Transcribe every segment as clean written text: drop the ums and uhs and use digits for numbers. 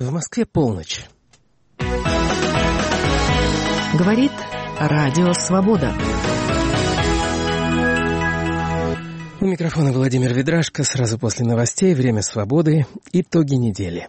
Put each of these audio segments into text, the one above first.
В Москве полночь. Говорит Радио Свобода. У микрофона Владимир Ведрашко. Сразу после новостей «Время свободы». Итоги недели.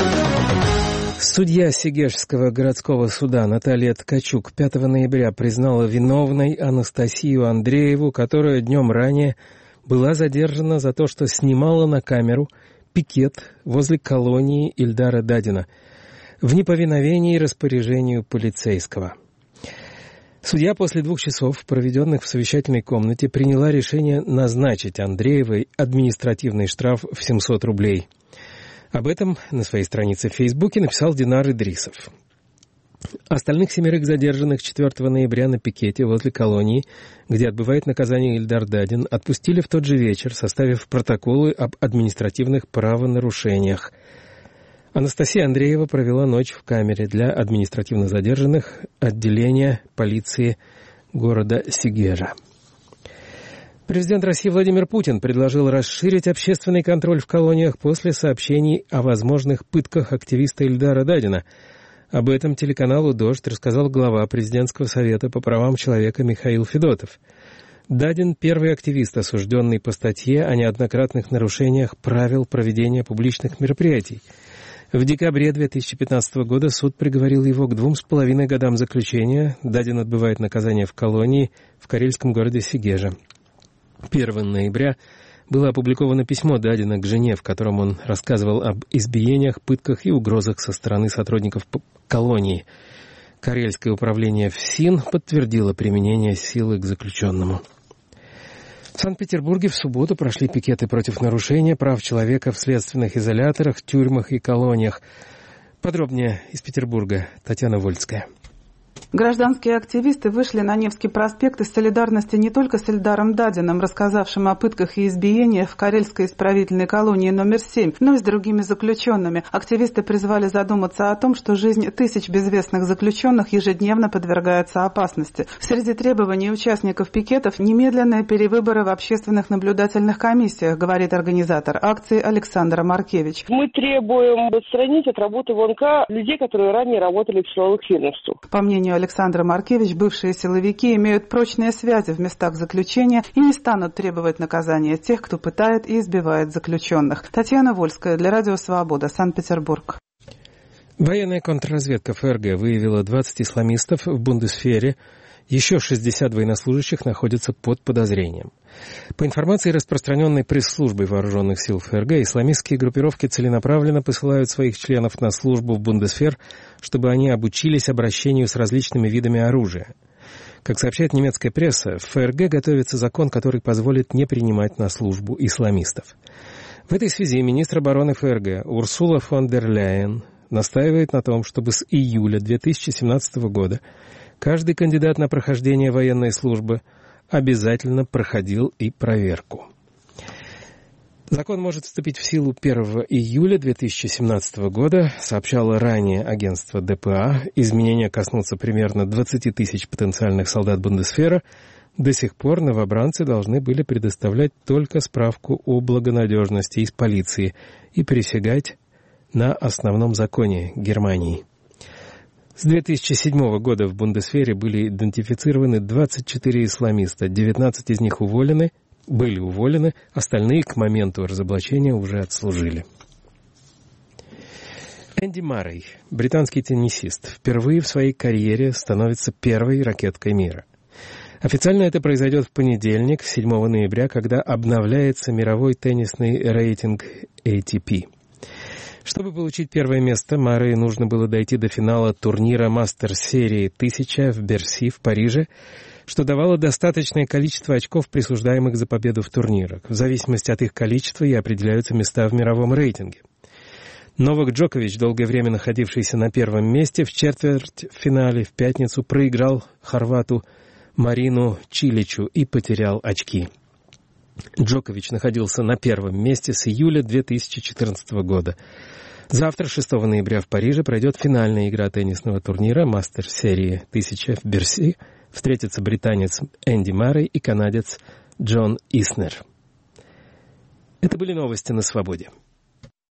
Судья Сегежского городского суда Наталья Ткачук 5 ноября признала виновной Анастасию Андрееву, которая днем ранее была задержана за то, что снимала на камеру пикет возле колонии Ильдара Дадина в неповиновении распоряжению полицейского. Судья после 2 часов, проведенных в совещательной комнате, приняла решение назначить Андреевой административный штраф в 700 рублей. Об этом на своей странице в Фейсбуке написал Динар Идрисов. Остальных 7 задержанных 4 ноября на пикете возле колонии, где отбывает наказание Ильдар Дадин, отпустили в тот же вечер, составив протоколы об административных правонарушениях. Анастасия Андреева провела ночь в камере для административно задержанных отделения полиции города Сегежа. Президент России Владимир Путин предложил расширить общественный контроль в колониях после сообщений о возможных пытках активиста Ильдара Дадина. Об этом телеканалу «Дождь» рассказал глава президентского совета по правам человека Михаил Федотов. Дадин – первый активист, осужденный по статье о неоднократных нарушениях правил проведения публичных мероприятий. В декабре 2015 года суд приговорил его к 2,5 годам заключения. Дадин отбывает наказание в колонии в карельском городе Сегежа. 1 ноября было опубликовано письмо Дадина к жене, в котором он рассказывал об избиениях, пытках и угрозах со стороны сотрудников колонии. Карельское управление ФСИН подтвердило применение силы к заключенному. В Санкт-Петербурге в субботу прошли пикеты против нарушения прав человека в следственных изоляторах, тюрьмах и колониях. Подробнее из Петербурга Татьяна Вольская. Гражданские активисты вышли на Невский проспект из солидарности не только с Ильдаром Дадиным, рассказавшим о пытках и избиениях в карельской исправительной колонии номер 7, но и с другими заключенными. Активисты призвали задуматься о том, что жизнь тысяч безвестных заключенных ежедневно подвергается опасности. Среди требований участников пикетов немедленные перевыборы в общественных наблюдательных комиссиях, говорит организатор акции Александра Маркевич. Мы требуем отстранить от работы в ОНК людей, которые ранее работали в силовых ведомствах. По мнению Александра Маркевич, бывшие силовики имеют прочные связи в местах заключения и не станут требовать наказания тех, кто пытает и избивает заключенных. Татьяна Вольская для Радио Свобода, Санкт-Петербург. Военная контрразведка ФРГ выявила 20 исламистов в Бундесвере. Еще 60 военнослужащих находятся под подозрением. По информации, распространенной пресс-службой вооруженных сил ФРГ, исламистские группировки целенаправленно посылают своих членов на службу в Бундесвер, чтобы они обучились обращению с различными видами оружия. Как сообщает немецкая пресса, в ФРГ готовится закон, который позволит не принимать на службу исламистов. В этой связи министр обороны ФРГ Урсула фон дер Ляйен настаивает на том, чтобы с июля 2017 года каждый кандидат на прохождение военной службы обязательно проходил и проверку. Закон может вступить в силу 1 июля 2017 года, сообщало ранее агентство ДПА. Изменения коснутся примерно 20 тысяч потенциальных солдат Бундесвера. До сих пор новобранцы должны были предоставлять только справку о благонадежности из полиции и присягать на основном законе Германии. С 2007 года в Бундесвере были идентифицированы 24 исламиста, 19 из них были уволены, остальные к моменту разоблачения уже отслужили. Энди Маррей, британский теннисист, впервые в своей карьере становится первой ракеткой мира. Официально это произойдет в понедельник, 7 ноября, когда обновляется мировой теннисный рейтинг ATP. Чтобы получить первое место, Маррей нужно было дойти до финала турнира Мастер-серии 1000 в Берси в Париже, что давало достаточное количество очков, присуждаемых за победу в турнирах. В зависимости от их количества и определяются места в мировом рейтинге. Новак Джокович, долгое время находившийся на первом месте, в четвертьфинале в пятницу проиграл хорвату Марину Чиличу и потерял очки. Джокович находился на первом месте с июля 2014 года. Завтра, 6 ноября, в Париже пройдет финальная игра теннисного турнира «Мастер-серии 1000» в Берси. Встретятся британец Энди Маррей и канадец Джон Иснер. Это были новости на «Свободе».